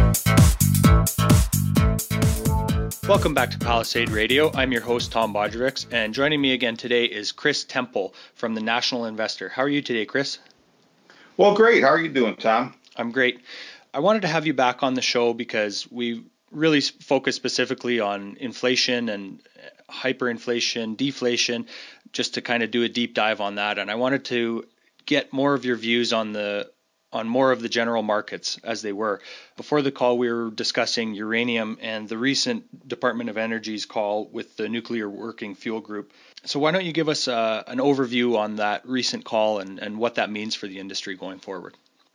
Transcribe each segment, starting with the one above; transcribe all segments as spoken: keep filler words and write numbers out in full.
Welcome back to Palisade Radio. I'm your host, Tom Bodrovics, and joining me again today is Chris Temple from the National Investor. How are you today, Chris? Well, great. How are you doing, Tom? I'm great. I wanted to have you back on the show because we really focus specifically on inflation and hyperinflation, deflation, just to kind of do a deep dive on that. And I wanted to get more of your views on the on more of the general markets as they were. Before the call, we were discussing uranium and the recent Department of Energy's call with the Nuclear Working Fuel Group. So why don't you give us uh, an overview on that recent call and, and what that means for the industry going forward?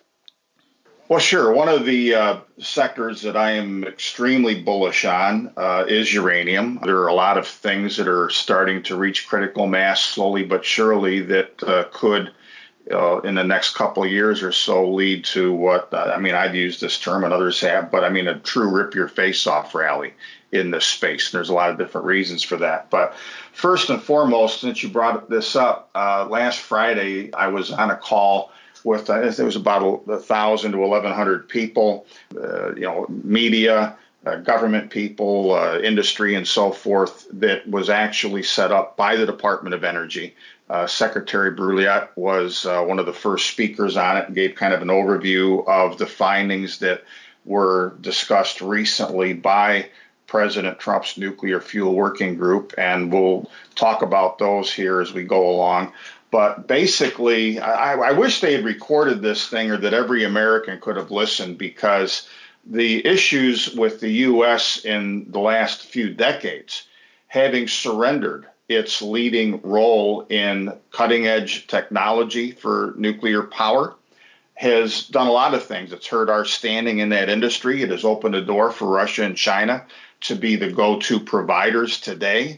Well, sure. One of the uh, sectors that I am extremely bullish on uh, is uranium. There are a lot of things that are starting to reach critical mass slowly but surely that uh, could Uh, in the next couple of years or so lead to what, uh, I mean, I've used this term and others have, but I mean a true rip your face off rally in this space. There's a lot of different reasons for that. But first and foremost, since you brought this up, uh, last Friday I was on a call with, I think it was about a thousand to eleven hundred people, uh, you know, media, uh, government people, uh, industry, and so forth, that was actually set up by the Department of Energy. Uh, Secretary Brouillette was uh, one of the first speakers on it and gave kind of an overview of the findings that were discussed recently by President Trump's Nuclear Fuel Working Group, and we'll talk about those here as we go along. But basically, I, I wish they had recorded this thing or that every American could have listened, because the issues with the U S in the last few decades, having surrendered its leading role in cutting-edge technology for nuclear power, has done a lot of things. It's hurt our standing in that industry. It has opened a door for Russia and China to be the go-to providers today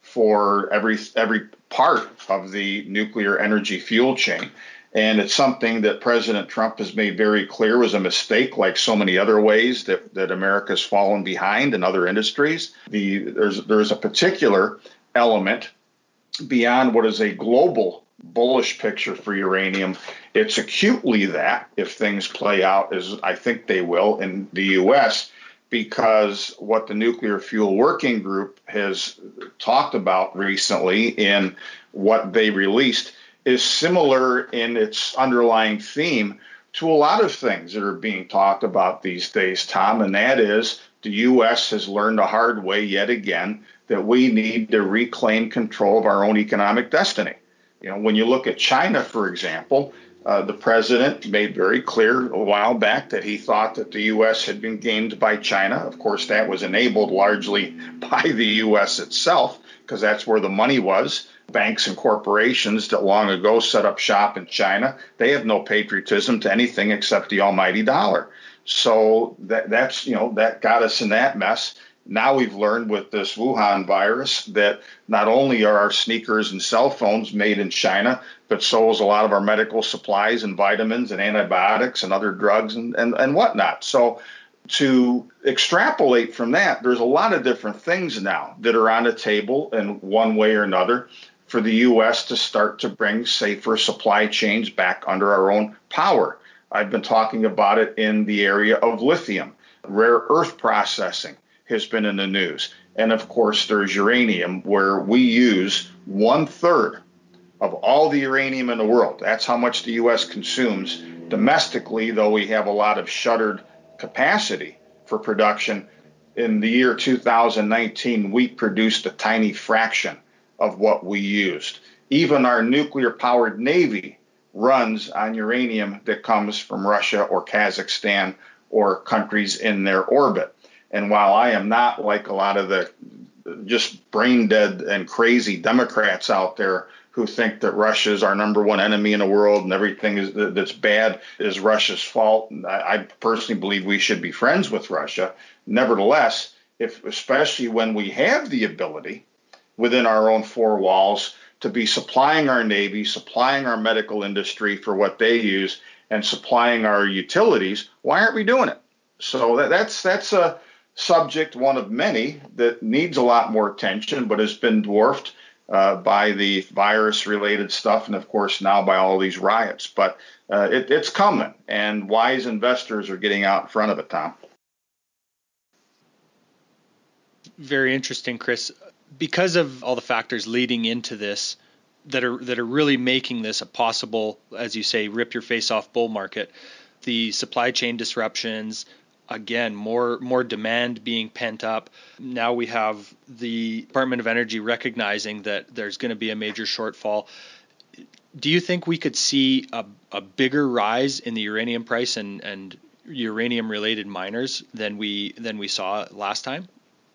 for every every part of the nuclear energy fuel chain. And it's something that President Trump has made very clear was a mistake, like so many other ways that, that America's fallen behind in other industries. The, there's, there's a particular element beyond what is a global bullish picture for uranium. It's acutely that, if things play out as I think they will in the U S, because what the Nuclear Fuel Working Group has talked about recently in what they released is similar in its underlying theme to a lot of things that are being talked about these days, Tom, and that is the U S has learned the hard way yet again that we need to reclaim control of our own economic destiny. You know, when you look at China, for example, uh, the president made very clear a while back that he thought that the U S had been gamed by China. Of course, that was enabled largely by the U S itself, because that's where the money was. Banks and corporations that long ago set up shop in China, they have no patriotism to anything except the almighty dollar. So that, that's, you know, that got us in that mess. Now we've learned with this Wuhan virus that not only are our sneakers and cell phones made in China, but so is a lot of our medical supplies and vitamins and antibiotics and other drugs and, and, and whatnot. So to extrapolate from that, there's a lot of different things now that are on the table in one way or another for the U S to start to bring safer supply chains back under our own power. I've been talking about it in the area of lithium. Rare earth processing has been in the news. And of course, there's uranium, where we use one third of all the uranium in the world. That's how much the U S consumes domestically, though we have a lot of shuttered capacity for production. In the year two thousand nineteen, we produced a tiny fraction of what we used. Even our nuclear-powered Navy runs on uranium that comes from Russia or Kazakhstan or countries in their orbit. And while I am not like a lot of the just brain dead and crazy Democrats out there who think that Russia is our number one enemy in the world and everything is, that's bad is Russia's fault, I, I personally believe we should be friends with Russia. Nevertheless, if especially when we have the ability within our own four walls to be supplying our Navy, supplying our medical industry for what they use, and supplying our utilities, why aren't we doing it? So that, that's that's a subject, one of many, that needs a lot more attention, but has been dwarfed uh, by the virus-related stuff, and of course now by all these riots. But uh, it, it's coming, and wise investors are getting out in front of it, Tom. Very interesting, Chris. Because of all the factors leading into this that are that are really making this a possible, as you say, rip your face off bull market, the supply chain disruptions, again, more more demand being pent up. Now we have the Department of Energy recognizing that there's going to be a major shortfall. Do you think we could see a, a bigger rise in the uranium price and, and uranium related miners than we than we saw last time?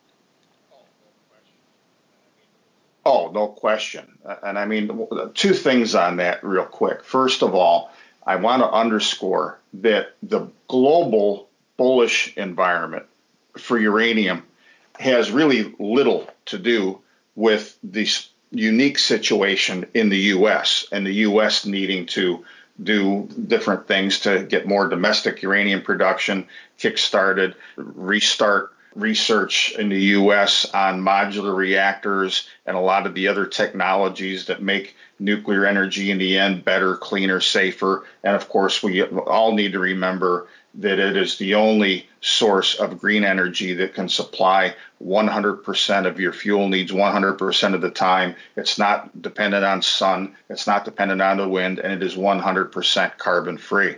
Oh, no question. And I mean, two things on that real quick. First of all, I want to underscore that the global bullish environment for uranium has really little to do with this unique situation in the U S and the U S needing to do different things to get more domestic uranium production kick-started, restart research in the U S on modular reactors and a lot of the other technologies that make nuclear energy in the end better, cleaner, safer. And of course, we all need to remember that it is the only source of green energy that can supply one hundred percent of your fuel needs one hundred percent of the time. It's not dependent on sun, it's not dependent on the wind, and it is one hundred percent carbon free.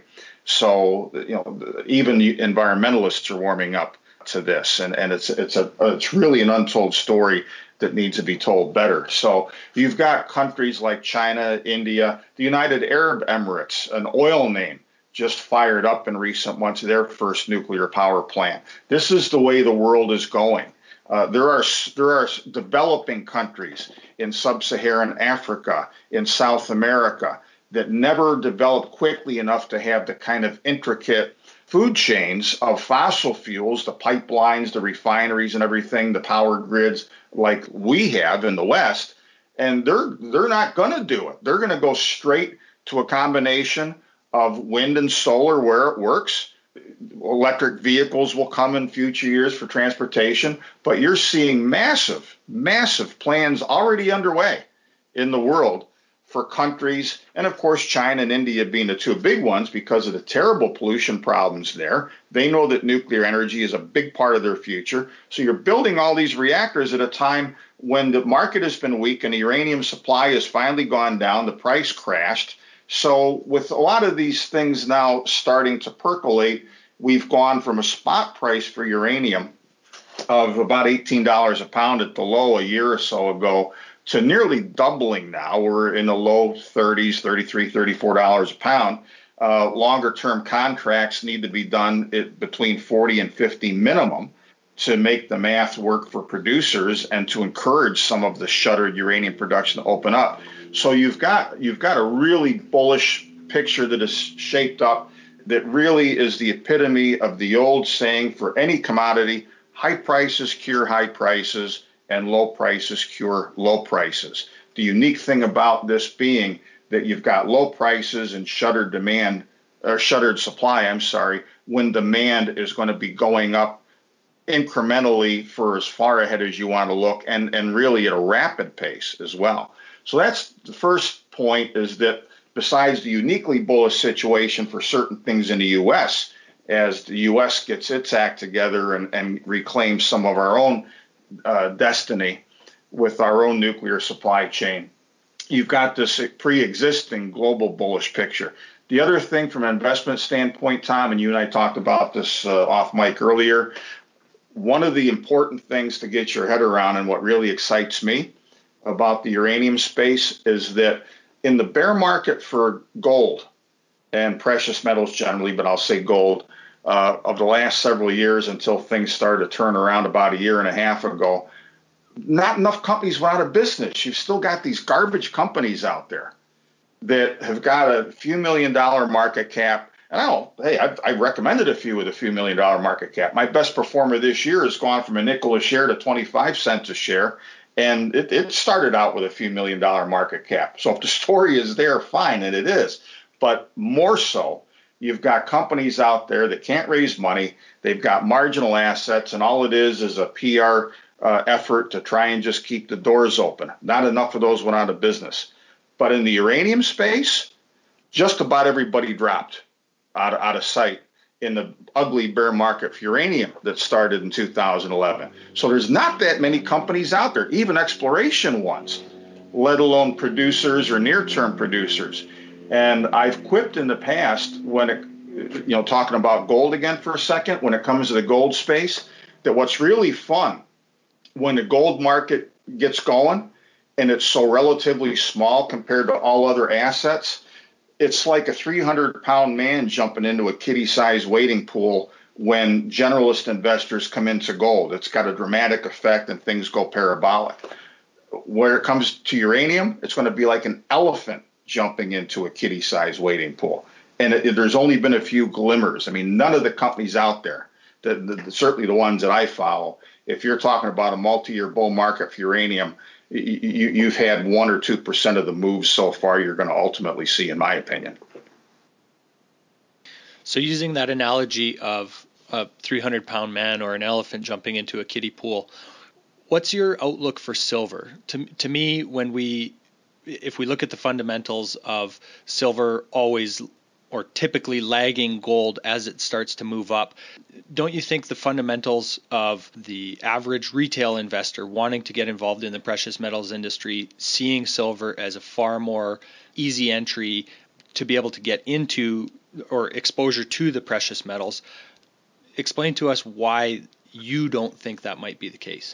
So, you know, even environmentalists are warming up to this, and, and it's it's a it's really an untold story that needs to be told better. So you've got countries like China, India, the United Arab Emirates, an oil name, just fired up in recent months their first nuclear power plant. This is the way the world is going. Uh, there are there are developing countries in sub-Saharan Africa, in South America, that never developed quickly enough to have the kind of intricate food chains of fossil fuels, the pipelines, the refineries and everything, the power grids like we have in the West. And they're they're not going to do it. They're going to go straight to a combination of wind and solar where it works. Electric vehicles will come in future years for transportation, but you're seeing massive, massive plans already underway in the world for countries, and of course China and India being the two big ones because of the terrible pollution problems there. They know that nuclear energy is a big part of their future. So you're building all these reactors at a time when the market has been weak and the uranium supply has finally gone down, the price crashed. So with a lot of these things now starting to percolate, we've gone from a spot price for uranium of about eighteen dollars a pound at the low a year or so ago to nearly doubling now. We're in the low thirties, thirty-three, thirty-four dollars a pound. Uh, longer term contracts need to be done at between forty and fifty minimum to make the math work for producers and to encourage some of the shuttered uranium production to open up. So you've got you've got a really bullish picture that is shaped up that really is the epitome of the old saying for any commodity: high prices cure high prices and low prices cure low prices. The unique thing about this being that you've got low prices and shuttered demand, or shuttered supply, I'm sorry, when demand is going to be going up incrementally for as far ahead as you want to look, and, and really at a rapid pace as well. So that's the first point, is that besides the uniquely bullish situation for certain things in the U S, as the U S gets its act together and, and reclaims some of our own uh, destiny with our own nuclear supply chain, you've got this pre-existing global bullish picture. The other thing from an investment standpoint, Tom, and you and I talked about this uh, off mic earlier, one of the important things to get your head around and what really excites me about the uranium space is that in the bear market for gold and precious metals generally, but I'll say gold, uh, of the last several years until things started to turn around about a year and a half ago, not enough companies went out of business. You've still got these garbage companies out there that have got a few million dollar market cap. And I don't, hey, I've, I recommended a few with a few million dollar market cap. My best performer this year has gone from a nickel a share to twenty-five cents a share. And it, it started out with a few million dollar market cap. So if the story is there, fine, and it is. But more so, you've got companies out there that can't raise money. They've got marginal assets, and all it is is a P R uh, effort to try and just keep the doors open. Not enough of those went out of business. But in the uranium space, just about everybody dropped out of, out of sight in the ugly bear market for uranium that started in two thousand eleven. So there's not that many companies out there, even exploration ones, let alone producers or near-term producers. And I've quipped in the past when it, you know, talking about gold again for a second, when it comes to the gold space, that what's really fun when the gold market gets going and it's so relatively small compared to all other assets, it's like a three hundred pound man jumping into a kiddie-sized wading pool when generalist investors come into gold. It's got a dramatic effect and things go parabolic. Where it comes to uranium, it's going to be like an elephant jumping into a kiddie-sized wading pool. And it, it, there's only been a few glimmers. I mean, none of the companies out there, the, the, certainly the ones that I follow, if you're talking about a multi-year bull market for uranium, You, you've had one or two percent of the moves so far you're going to ultimately see, in my opinion. So using that analogy of a three hundred pound man or an elephant jumping into a kiddie pool, what's your outlook for silver? To, to me, when we, if we look at the fundamentals of silver always or typically lagging gold as it starts to move up, don't you think the fundamentals of the average retail investor wanting to get involved in the precious metals industry, seeing silver as a far more easy entry to be able to get into or exposure to the precious metals, explain to us why you don't think that might be the case?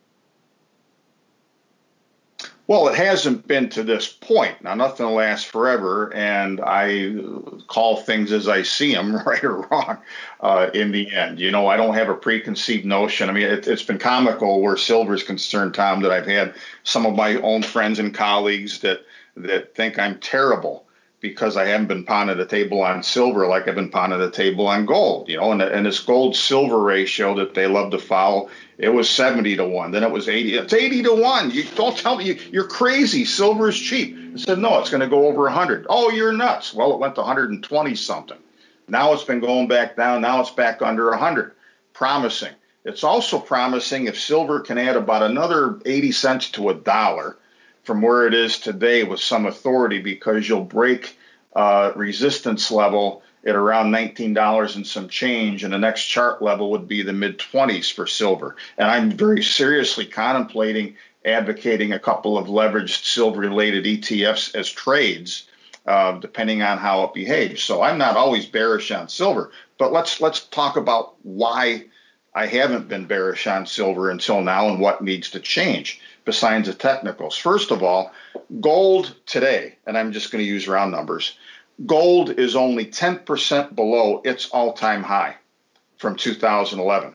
Well, it hasn't been to this point. Now, nothing lasts forever, and I call things as I see them, right or wrong, uh, in the end. You know, I don't have a preconceived notion. I mean, it, it's been comical where silver is concerned, Tom, that I've had some of my own friends and colleagues that that think I'm terrible because I haven't been pounding the table on silver like I've been pounding the table on gold, you know, and, and this gold-silver ratio that they love to follow, it was seventy to one, then it was eighty. It's eighty to one. You don't tell me, you, you're crazy. Silver is cheap. I said, no, it's going to go over one hundred. Oh, you're nuts. Well, it went to one hundred twenty something. Now it's been going back down. Now it's back under one hundred. Promising. It's also promising if silver can add about another eighty cents to a dollar from where it is today with some authority, because you'll break uh, resistance level at around nineteen dollars and some change, and the next chart level would be the mid twenties for silver. And I'm very seriously contemplating advocating a couple of leveraged silver-related E T Fs as trades, uh, depending on how it behaves. So I'm not always bearish on silver, but let's let's talk about why I haven't been bearish on silver until now and what needs to change besides the technicals. First of all, gold today, and I'm just going to use round numbers, gold is only ten percent below its all-time high from two thousand eleven.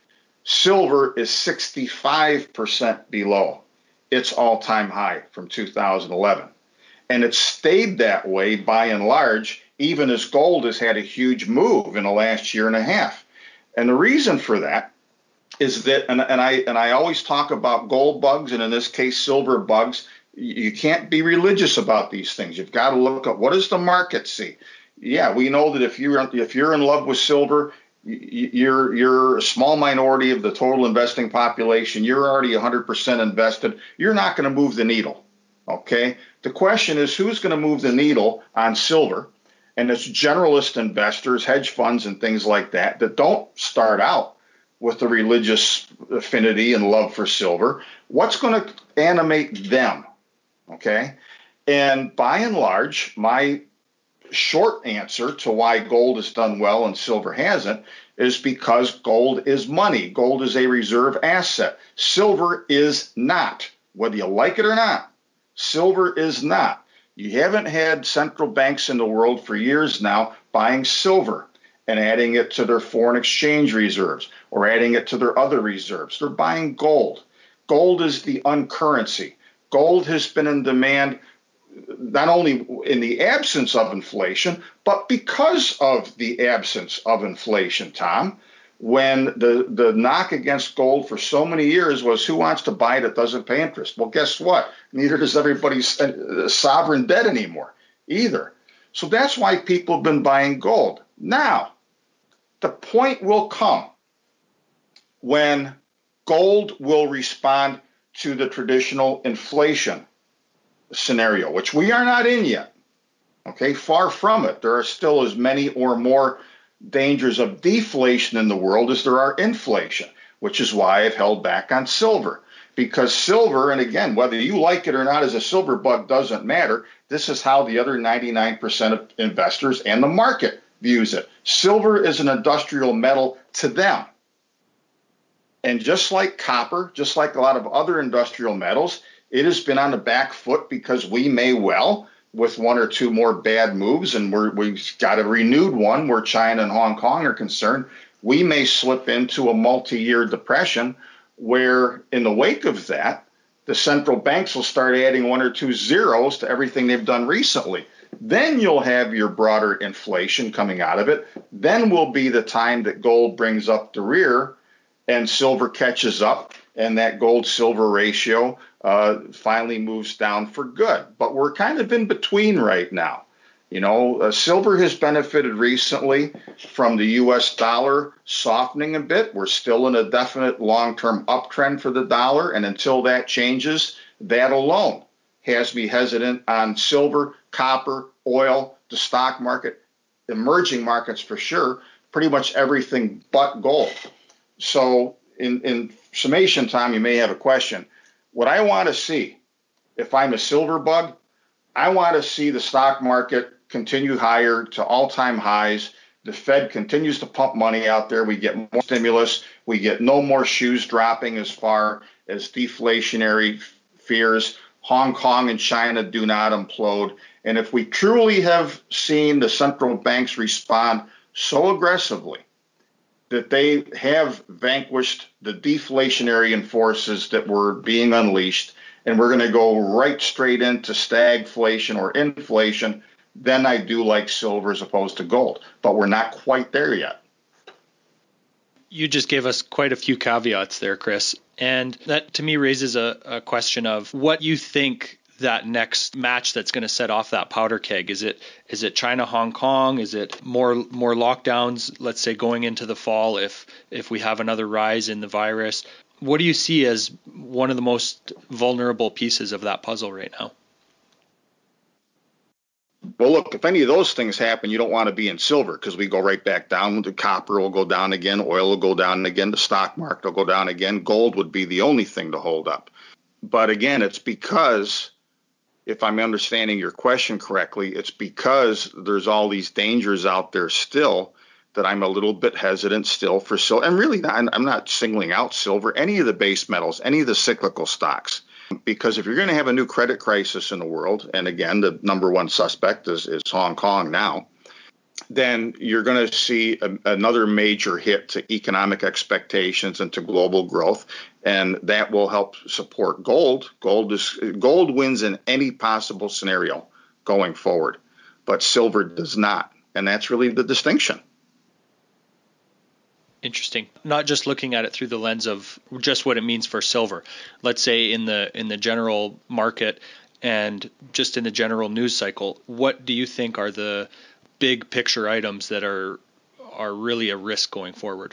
Silver is sixty-five percent below its all-time high from two thousand eleven. And it's stayed that way by and large, even as gold has had a huge move in the last year and a half. And the reason for that is that, and, and I and I always talk about gold bugs, and in this case, silver bugs. You can't be religious about these things. You've got to look at what does the market see. Yeah, we know that if you're if you're in love with silver, you're you're a small minority of the total investing population. You're already one hundred percent invested. You're not going to move the needle. Okay. The question is, who's going to move the needle on silver? And it's generalist investors, hedge funds, and things like that that don't start out with the religious affinity and love for silver. What's going to animate them? Okay. And by and large, my short answer to why gold has done well and silver hasn't is because gold is money. Gold is a reserve asset. Silver is not, whether you like it or not. Silver is not. You haven't had central banks in the world for years now buying silver and adding it to their foreign exchange reserves or adding it to their other reserves. They're buying gold. Gold is the uncurrency. Gold has been in demand not only in the absence of inflation, but because of the absence of inflation, Tom. When the, the knock against gold for so many years was who wants to buy it that doesn't pay interest? Well, guess what? Neither does everybody's sovereign debt anymore either. So that's why people have been buying gold. Now, the point will come when gold will respond to the traditional inflation scenario, which we are not in yet. Okay, far from it. There are still as many or more dangers of deflation in the world as there are inflation, which is why I've held back on silver. Because silver, and again, whether you like it or not as a silver bug doesn't matter, this is how the other ninety-nine percent of investors and the market views it. Silver is an industrial metal to them. And just like copper, just like a lot of other industrial metals, it has been on the back foot because we may well, with one or two more bad moves, and we're, we've got a renewed one where China and Hong Kong are concerned, we may slip into a multi-year depression where in the wake of that, the central banks will start adding one or two zeros to everything they've done recently. Then you'll have your broader inflation coming out of it. Then will be the time that gold brings up the rear and silver catches up, and that gold-silver ratio uh, finally moves down for good. But we're kind of in between right now. You know, uh, silver has benefited recently from the U S dollar softening a bit. We're still in a definite long-term uptrend for the dollar, and until that changes, that alone has me hesitant on silver, copper, oil, the stock market, emerging markets for sure, pretty much everything but gold. So in, in summation time, you may have a question. What I want to see, if I'm a silver bug, I want to see the stock market continue higher to all-time highs. The Fed continues to pump money out there. We get more stimulus. We get no more shoes dropping as far as deflationary fears. Hong Kong and China do not implode. And if we truly have seen the central banks respond so aggressively that they have vanquished the deflationary forces that were being unleashed, and we're going to go right straight into stagflation or inflation, then I do like silver as opposed to gold. But we're not quite there yet. You just gave us quite a few caveats there, Chris. And that to me raises a, a question of what you think that next match that's going to set off that powder keg. Is it is it China, Hong Kong? Is it more more lockdowns, let's say going into the fall if if we have another rise in the virus? What do you see as one of the most vulnerable pieces of that puzzle right now? Well, look, if any of those things happen, you don't want to be in silver because we go right back down. The copper will go down again. Oil will go down again. The stock market will go down again. Gold would be the only thing to hold up. But again, it's because, if I'm understanding your question correctly, it's because there's all these dangers out there still that I'm a little bit hesitant still for silver. And really, I'm not singling out silver, any of the base metals, any of the cyclical stocks. Because if you're going to have a new credit crisis in the world, and again, the number one suspect is, is Hong Kong now, then you're going to see a, another major hit to economic expectations and to global growth, and that will help support gold. Gold is gold wins in any possible scenario going forward, but silver does not, and that's really the distinction. Interesting. Not just looking at it through the lens of just what it means for silver. Let's say in the in the general market and just in the general news cycle, what do you think are the big picture items that are are really a risk going forward?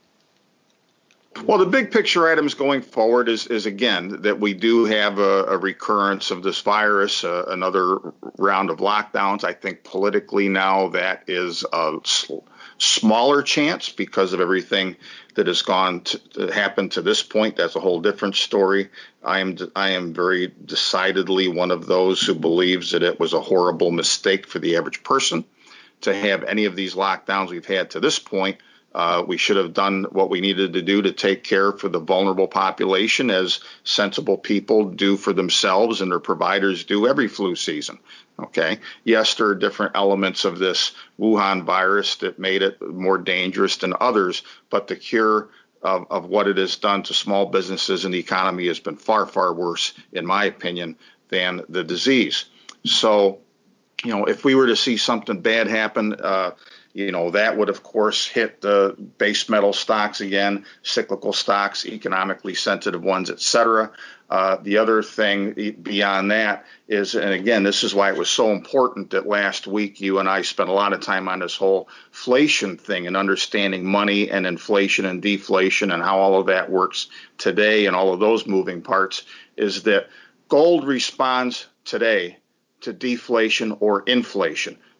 Well, the big picture items going forward is, is again, that we do have a, a recurrence of this virus, uh, another round of lockdowns. I think politically now that is a sl- smaller chance because of everything that has gone to, to happen to this point. That's a whole different story. I am I am very decidedly one of those who believes that it was a horrible mistake for the average person to have any of these lockdowns we've had to this point. Uh, we should have done what we needed to do to take care for the vulnerable population, as sensible people do for themselves and their providers do every flu season. Okay. Yes, there are different elements of this Wuhan virus that made it more dangerous than others, but the cure of, of what it has done to small businesses and the economy has been far, far worse, in my opinion, than the disease. So, you know, if we were to see something bad happen, uh, you know, that would, of course, hit the base metal stocks again, cyclical stocks, economically sensitive ones, et cetera. Uh, the other thing beyond that is, and again, this is why it was so important that last week you and I spent a lot of time on this whole inflation thing and understanding money and inflation and deflation and how all of that works today and all of those moving parts, is that gold responds today to deflation or inflation.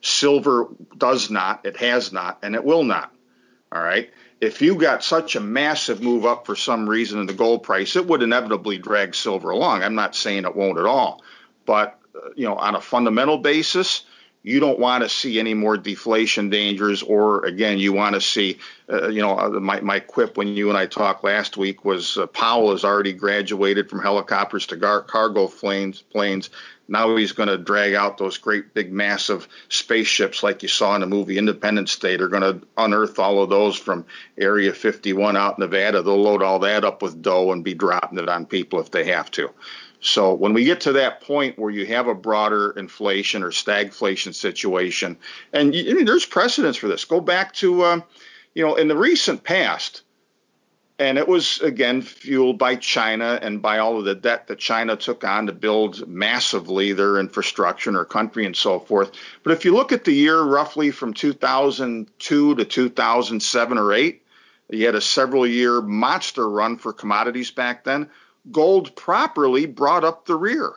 Silver does not, it has not, and it will not. All right. If you got such a massive move up for some reason in the gold price, it would inevitably drag silver along. I'm not saying it won't at all, but uh, you know, on a fundamental basis, you don't want to see any more deflation dangers, or again, you want to see, uh, you know, my, my quip when you and I talked last week was uh, Powell has already graduated from helicopters to gar- cargo planes. planes. Now he's going to drag out those great big massive spaceships like you saw in the movie Independence Day. They're going to unearth all of those from Area fifty-one out in Nevada. They'll load all that up with dough and be dropping it on people if they have to. So when we get to that point where you have a broader inflation or stagflation situation, and you, I mean, there's precedence for this. Go back to, um, you know, in the recent past, and it was, again, fueled by China and by all of the debt that China took on to build massively their infrastructure in their country and so forth. But if you look at the year roughly from two thousand two to two thousand seven or eight, you had a several year monster run for commodities back then. Gold properly brought up the rear.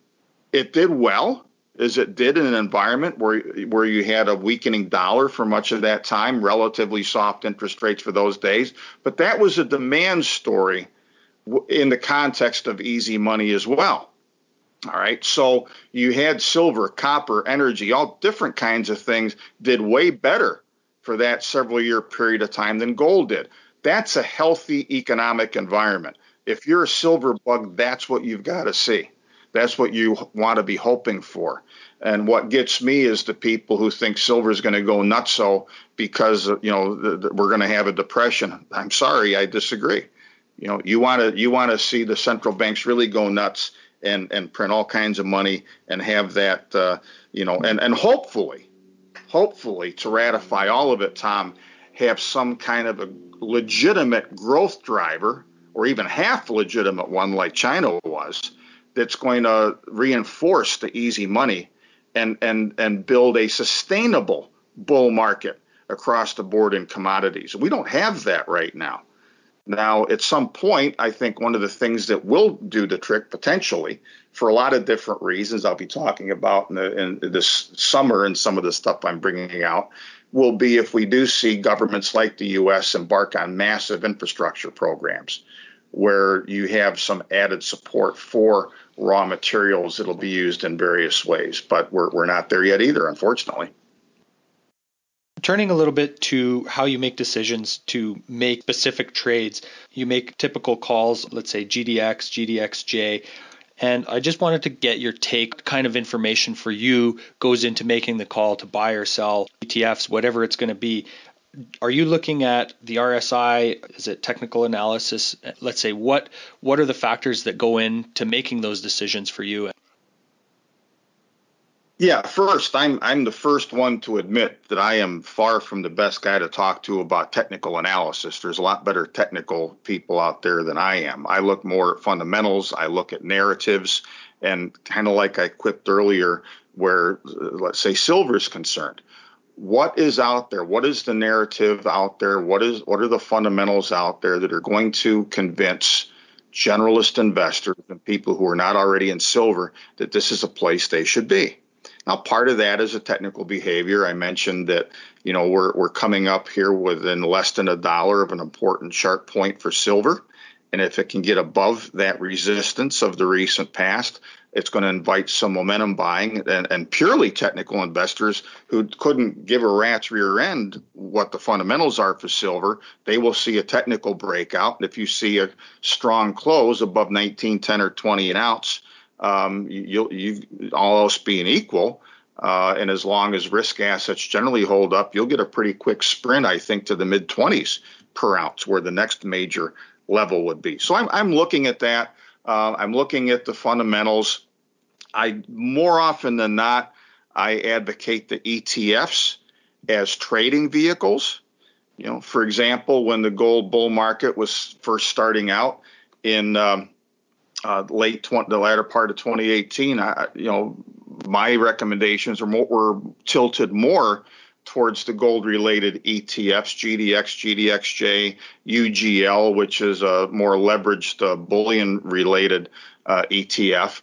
It did well, as it did in an environment where, where you had a weakening dollar for much of that time, relatively soft interest rates for those days. But that was a demand story in the context of easy money as well. All right. So you had silver, copper, energy, all different kinds of things did way better for that several year period of time than gold did. That's a healthy economic environment. If you're a silver bug, that's what you've got to see. That's what you want to be hoping for. And what gets me is the people who think silver is going to go nutso because, you know, the, the, we're going to have a depression. I'm sorry, I disagree. You know, you want to you want to see the central banks really go nuts and, and print all kinds of money and have that, uh, you know, and, and hopefully, hopefully to ratify all of it, Tom, have some kind of a legitimate growth driver, or even half legitimate one like China was, that's going to reinforce the easy money and, and, and build a sustainable bull market across the board in commodities. We don't have that right now. Now, at some point, I think one of the things that will do the trick potentially, for a lot of different reasons I'll be talking about in, the, in this summer and some of the stuff I'm bringing out, will be if we do see governments like the U S embark on massive infrastructure programs, where you have some added support for raw materials that'll be used in various ways. But we're we're not there yet either, unfortunately. Turning a little bit to how you make decisions to make specific trades, you make typical calls, let's say G D X, G D X J, and I just wanted to get your take. Kind of information for you goes into making the call to buy or sell E T Fs, whatever it's going to be. Are you looking at the R S I? Is it technical analysis? Let's say, what what are the factors that go into making those decisions for you? Yeah, first, I'm I'm the first one to admit that I am far from the best guy to talk to about technical analysis. There's a lot better technical people out there than I am. I look more at fundamentals. I look at narratives, and kind of like I quipped earlier, where uh, let's say silver is concerned. What is out there? What is the narrative out there? What is what are the fundamentals out there that are going to convince generalist investors and people who are not already in silver that this is a place they should be? Now, part of that is a technical behavior. I mentioned that, you know, we're we're coming up here within less than a dollar of an important sharp point for silver. And if it can get above that resistance of the recent past, it's going to invite some momentum buying, and, and purely technical investors who couldn't give a rat's rear end what the fundamentals are for silver, they will see a technical breakout. And if you see a strong close above nineteen ten or twenty an ounce, um, you'll, you, all else being equal, uh, and as long as risk assets generally hold up, you'll get a pretty quick sprint, I think, to the mid twenties per ounce, where the next major level would be. So I'm, I'm looking at that. Uh, I'm looking at the fundamentals. I more often than not, I advocate the E T Fs as trading vehicles. You know, for example, when the gold bull market was first starting out in um, uh, late twenty, the latter part of twenty eighteen, I, you know, my recommendations are more, were tilted more towards the gold-related E T Fs, G D X, G D X J, U G L, which is a more leveraged uh, bullion-related uh, E T F.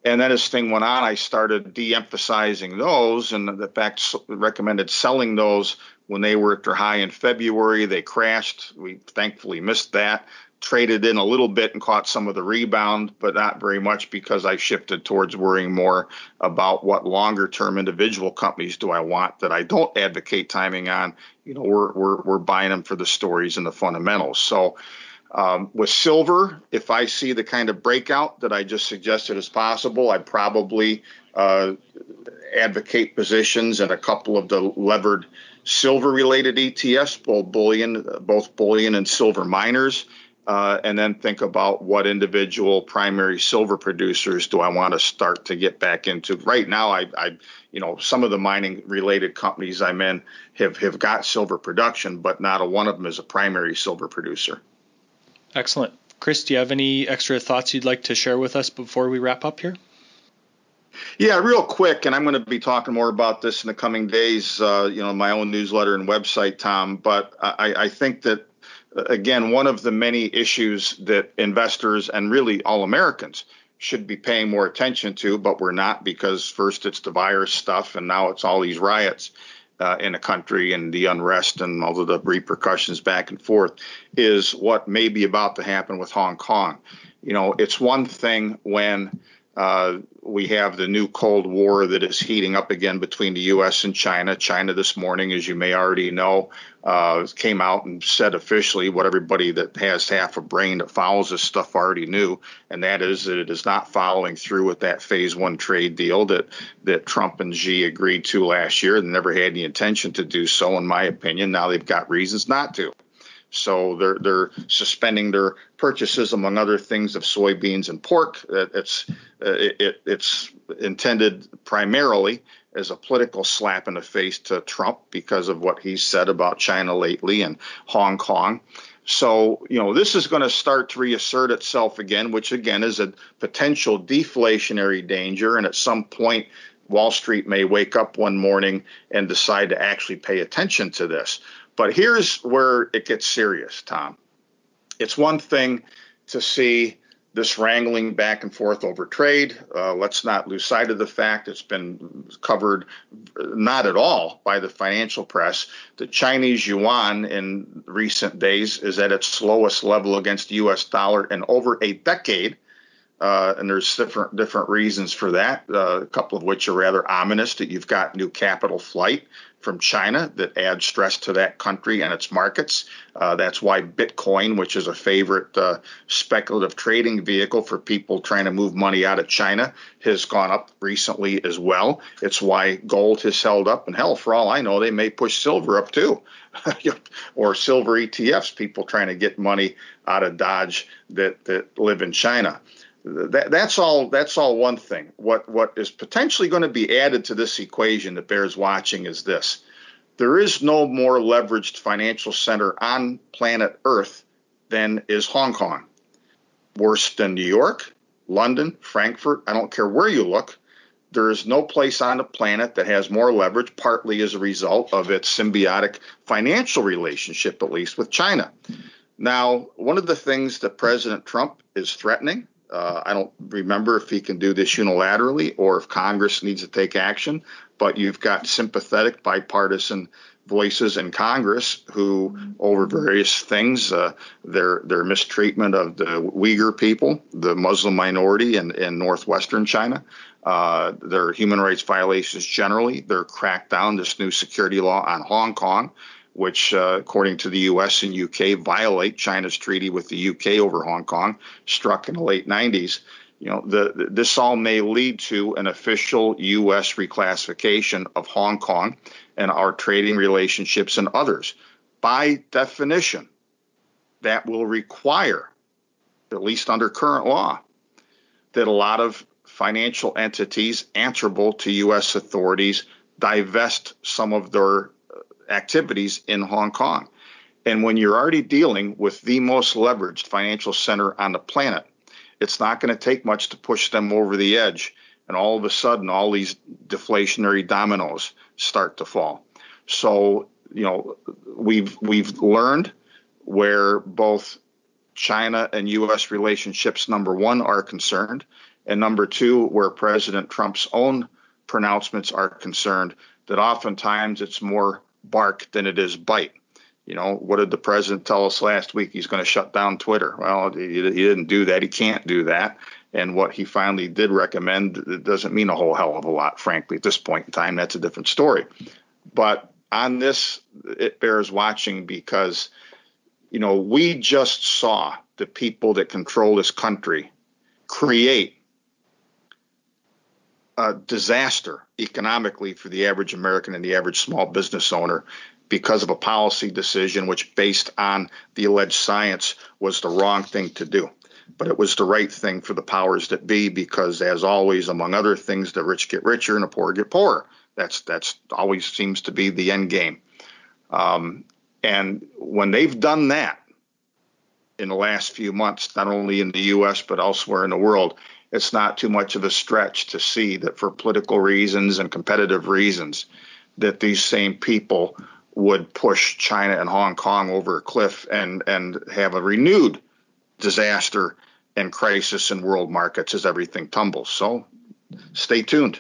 And then as thing went on, I started de-emphasizing those, and in fact recommended selling those when they were at their high in February. They crashed. We thankfully missed that. Traded in a little bit and caught some of the rebound, but not very much because I shifted towards worrying more about what longer-term individual companies do I want that I don't advocate timing on. You know, we're we're we're buying them for the stories and the fundamentals. So. Um, with silver, if I see the kind of breakout that I just suggested is possible, I'd probably uh, advocate positions in a couple of the levered silver-related E T Fs, both bullion, both bullion and silver miners, uh, and then think about what individual primary silver producers do I want to start to get back into. Right now, I, I you know, some of the mining-related companies I'm in have, have got silver production, but not a one of them is a primary silver producer. Excellent. Chris, do you have any extra thoughts you'd like to share with us before we wrap up here? Yeah, real quick, and I'm going to be talking more about this in the coming days, uh, you know, my own newsletter and website, Tom. But I, I think that, again, one of the many issues that investors and really all Americans should be paying more attention to, but we're not, because first it's the virus stuff, and now it's all these riots Uh, in a country and the unrest and all of the repercussions back and forth, is what may be about to happen with Hong Kong. You know, it's one thing when uh, we have the new Cold War that is heating up again between the U S and China. China this morning, as you may already know, uh, came out and said officially what everybody that has half a brain that follows this stuff already knew, and that is that it is not following through with that phase one trade deal that, that Trump and Xi agreed to last year and never had any intention to do so, in my opinion. Now they've got reasons not to. So they're they're suspending their purchases, among other things, of soybeans and pork. It's it, it's intended primarily as a political slap in the face to Trump because of what he's said about China lately and Hong Kong. So, you know, this is going to start to reassert itself again, which again is a potential deflationary danger. And at some point, Wall Street may wake up one morning and decide to actually pay attention to this. But here's where it gets serious, Tom. It's one thing to see this wrangling back and forth over trade. Uh, let's not lose sight of the fact it's been covered not at all by the financial press. The Chinese yuan in recent days is at its lowest level against the U S dollar in over a decade. Uh, and there's different different reasons for that, uh, a couple of which are rather ominous, that you've got new capital flight from China that adds stress to that country and its markets. Uh, that's why Bitcoin, which is a favorite uh, speculative trading vehicle for people trying to move money out of China, has gone up recently as well. It's why gold has held up. And hell, for all I know, they may push silver up too, or silver E T Fs, people trying to get money out of Dodge that, that live in China. That, that's all. That's all one thing. What what is potentially going to be added to this equation that bears watching is this: there is no more leveraged financial center on planet Earth than is Hong Kong. Worse than New York, London, Frankfurt. I don't care where you look. There is no place on the planet that has more leverage, partly as a result of its symbiotic financial relationship, at least with China. Now, one of the things that President Trump is threatening, Uh, I don't remember if he can do this unilaterally or if Congress needs to take action, but you've got sympathetic bipartisan voices in Congress who, over various things, uh, their their mistreatment of the Uyghur people, the Muslim minority in, in northwestern China, uh, their human rights violations generally, their crackdown, this new security law on Hong Kong, which, uh, according to the U S and U K, violate China's treaty with the U K over Hong Kong, struck in the late nineties. You know, the, the, this all may lead to an official U S reclassification of Hong Kong and our trading relationships and others. By definition, that will require, at least under current law, that a lot of financial entities answerable to U S authorities divest some of their activities in Hong Kong. And when you're already dealing with the most leveraged financial center on the planet, it's not going to take much to push them over the edge. And all of a sudden, all these deflationary dominoes start to fall. So, you know, we've we've learned where both China and U S relationships, number one, are concerned. And number two, where President Trump's own pronouncements are concerned, that oftentimes it's more bark than it is bite. You know, what did the president tell us last week? He's going to shut down Twitter. Well, he, he didn't do that. He can't do that. And what he finally did recommend, it doesn't mean a whole hell of a lot, frankly, at this point in time. That's a different story. But on this, it bears watching because, you know, we just saw the people that control this country create a disaster economically for the average American and the average small business owner because of a policy decision which, based on the alleged science, was the wrong thing to do. But it was the right thing for the powers that be because, as always, among other things, the rich get richer and the poor get poorer. That's that's always seems to be the end game. Um, and when they've done that in the last few months, not only in the U S but elsewhere in the world, it's not too much of a stretch to see that for political reasons and competitive reasons, that these same people would push China and Hong Kong over a cliff and, and have a renewed disaster and crisis in world markets as everything tumbles. So stay tuned.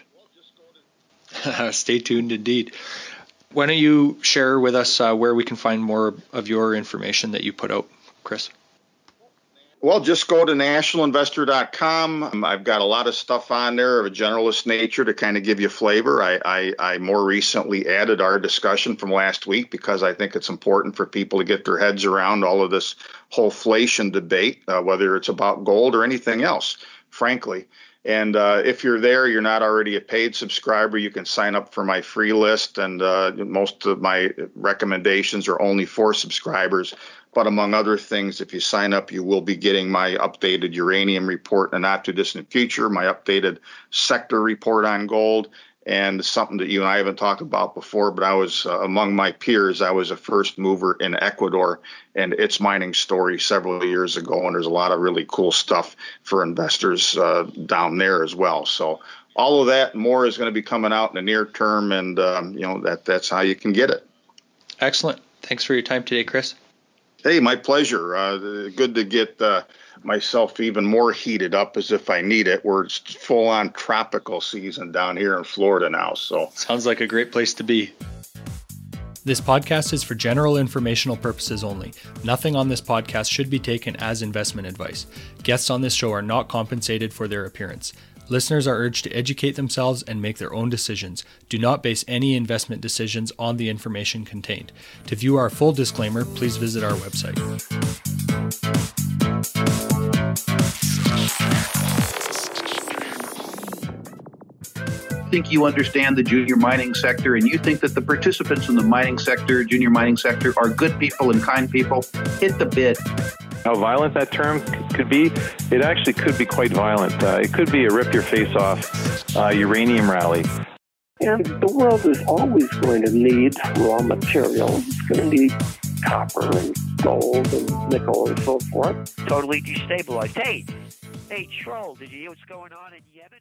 Stay tuned indeed. Why don't you share with us uh, where we can find more of your information that you put out, Chris? Well, just go to national investor dot com. I've got a lot of stuff on there of a generalist nature to kind of give you flavor. I, I, I more recently added our discussion from last week because I think it's important for people to get their heads around all of this whole inflation debate, uh, whether it's about gold or anything else, frankly. And uh, if you're there, you're not already a paid subscriber, you can sign up for my free list. And uh, most of my recommendations are only for subscribers. But among other things, if you sign up, you will be getting my updated uranium report in the not too distant future, my updated sector report on gold, and something that you and I haven't talked about before, but I was uh, among my peers, I was a first mover in Ecuador and its mining story several years ago. And there's a lot of really cool stuff for investors uh, down there as well. So all of that and more is going to be coming out in the near term. And, um, you know, that that's how you can get it. Excellent. Thanks for your time today, Chris. Hey, my pleasure. Uh, good to get uh, myself even more heated up as if I need it. We're full on tropical season down here in Florida now. So sounds like a great place to be. This podcast is for general informational purposes only. Nothing on this podcast should be taken as investment advice. Guests on this show are not compensated for their appearance. Listeners are urged to educate themselves and make their own decisions. Do not base any investment decisions on the information contained. To view our full disclaimer, please visit our website. Think you understand the junior mining sector and you think that the participants in the mining sector, junior mining sector, are good people and kind people, hit the bid. How violent that term could be, it actually could be quite violent. Uh, it could be a rip-your-face-off uh, uranium rally. And the world is always going to need raw materials. It's going to need copper and gold and nickel and so forth. Totally destabilized. Hey, hey, Troll, did you hear what's going on in Yemen?